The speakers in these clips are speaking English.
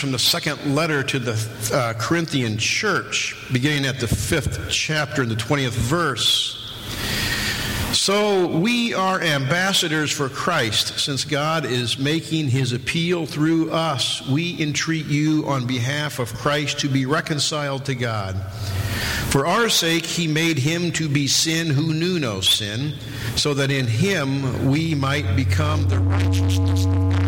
From the second letter to the Corinthian church, beginning at the 5th chapter and the 20th verse. So we are ambassadors for Christ, since God is making his appeal through us. We entreat you on behalf of Christ to be reconciled to God. For our sake he made him to be sin who knew no sin, so that in him we might become the righteousness of God.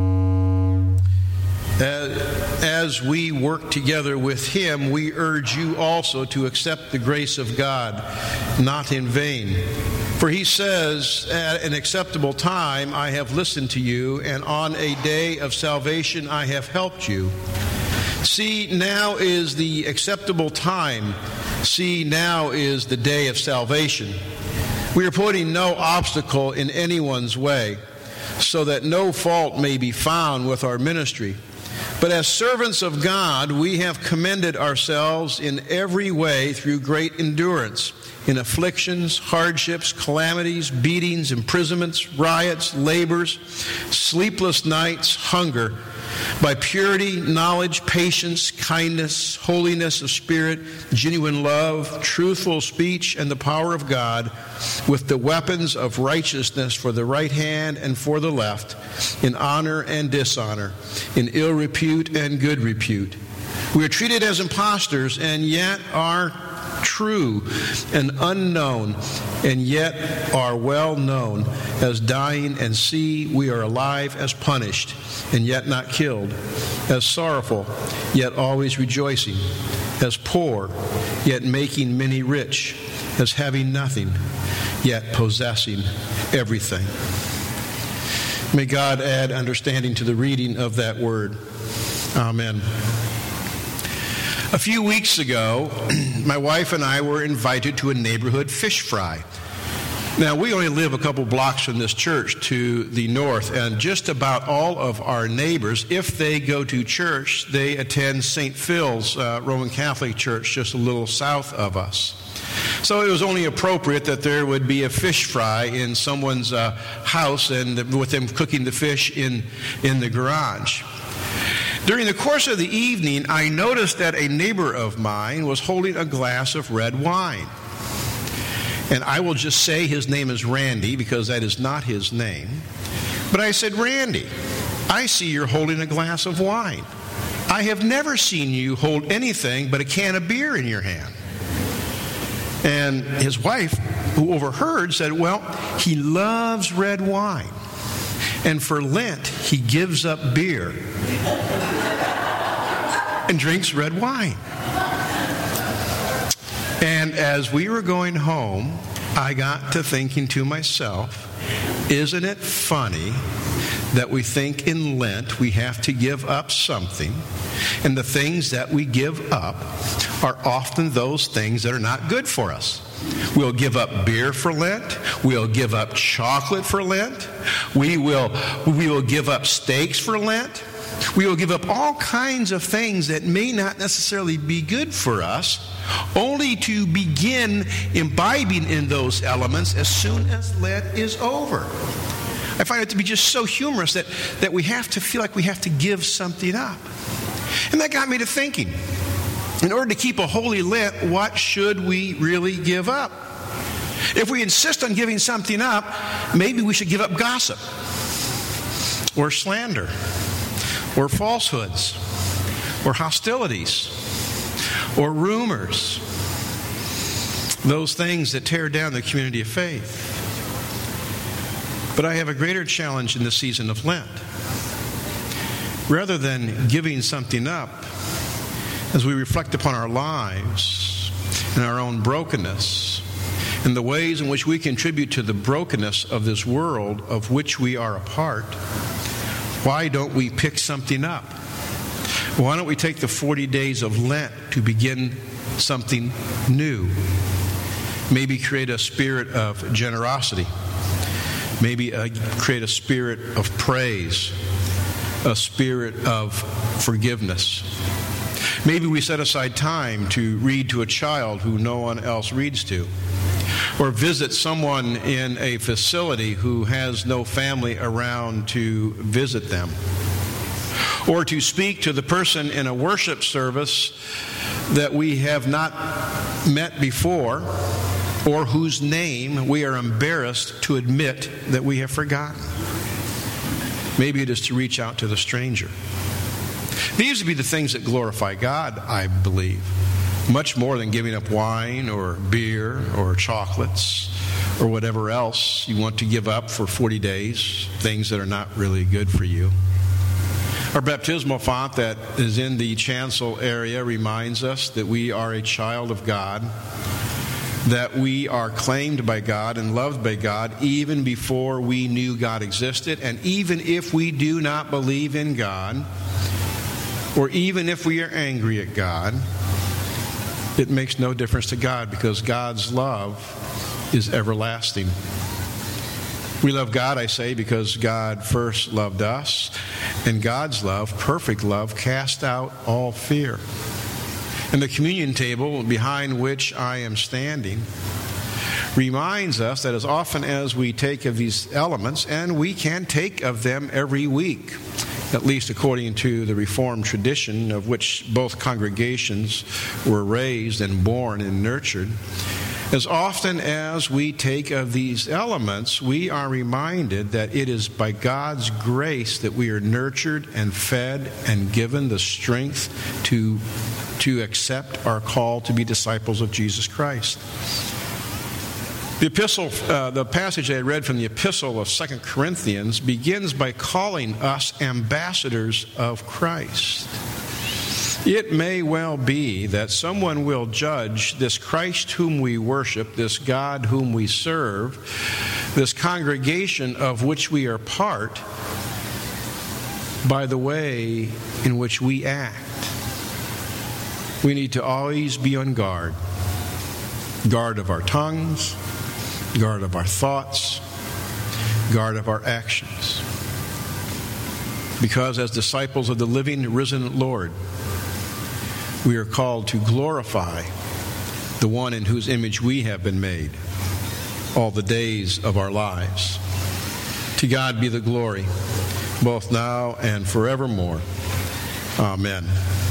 As we work together with him, we urge you also to accept the grace of God, not in vain. For he says, at an acceptable time I have listened to you, and on a day of salvation I have helped you. See, now is the acceptable time. See, now is the day of salvation. We are putting no obstacle in anyone's way, so that no fault may be found with our ministry. But as servants of God, we have commended ourselves in every way through great endurance, in afflictions, hardships, calamities, beatings, imprisonments, riots, labors, sleepless nights, hunger, by purity, knowledge, patience, kindness, holiness of spirit, genuine love, truthful speech, and the power of God, with the weapons of righteousness for the right hand and for the left, in honor and dishonor, in ill repute and good repute. We are treated as impostors, and yet are true, and unknown, and yet are well known, as dying, and see, we are alive as punished, and yet not killed, as sorrowful, yet always rejoicing, as poor, yet making many rich, as having nothing, yet possessing everything. May God add understanding to the reading of that word. Amen. A few weeks ago, my wife and I were invited to a neighborhood fish fry. Now, we only live a couple blocks from this church to the north, and just about all of our neighbors, if they go to church, they attend St. Phil's Roman Catholic Church just a little south of us. So it was only appropriate that there would be a fish fry in someone's house, and with them cooking the fish in the garage. During the course of the evening, I noticed that a neighbor of mine was holding a glass of red wine. And I will just say his name is Randy, because that is not his name. But I said, "Randy, I see you're holding a glass of wine. I have never seen you hold anything but a can of beer in your hand." And his wife, who overheard, said, "Well, he loves red wine. And for Lent, he gives up beer and drinks red wine." And as we were going home, I got to thinking to myself, isn't it funny that we think in Lent we have to give up something, and the things that we give up are often those things that are not good for us? We'll give up beer for Lent. We'll give up chocolate for Lent. We will give up steaks for Lent. We will give up all kinds of things that may not necessarily be good for us, only to begin imbibing in those elements as soon as Lent is over. I find it to be just so humorous that we have to feel like we have to give something up. And that got me to thinking, in order to keep a holy Lent, what should we really give up? If we insist on giving something up, maybe we should give up gossip, or slander, or falsehoods, or hostilities, or rumors, those things that tear down the community of faith. But I have a greater challenge in the season of Lent. Rather than giving something up, as we reflect upon our lives and our own brokenness and the ways in which we contribute to the brokenness of this world of which we are a part, why don't we pick something up? Why don't we take the 40 days of Lent to begin something new? Maybe create a spirit of generosity. Maybe create a spirit of praise, a spirit of forgiveness. Maybe we set aside time to read to a child who no one else reads to, or visit someone in a facility who has no family around to visit them. or to speak to the person in a worship service that we have not met before, or whose name we are embarrassed to admit that we have forgotten. Maybe it is to reach out to the stranger. These would be the things that glorify God, I believe, much more than giving up wine or beer or chocolates or whatever else you want to give up for 40 days, things that are not really good for you. Our baptismal font that is in the chancel area reminds us that we are a child of God, that we are claimed by God and loved by God even before we knew God existed. And even if we do not believe in God, or even if we are angry at God, it makes no difference to God, because God's love is everlasting. We love God, I say, because God first loved us, and God's love, perfect love, cast out all fear. And the communion table behind which I am standing reminds us that as often as we take of these elements, and we can take of them every week, at least according to the Reformed tradition of which both congregations were raised and born and nurtured, as often as we take of these elements, we are reminded that it is by God's grace that we are nurtured and fed and given the strength to accept our call to be disciples of Jesus Christ. The passage I read from the epistle of 2 Corinthians begins by calling us ambassadors of Christ. It may well be that someone will judge this Christ whom we worship, this God whom we serve, this congregation of which we are part, by the way in which we act. We need to always be on guard. Guard of our tongues, guard of our thoughts, guard of our actions. Because as disciples of the living, risen Lord, we are called to glorify the one in whose image we have been made all the days of our lives. To God be the glory, both now and forevermore. Amen.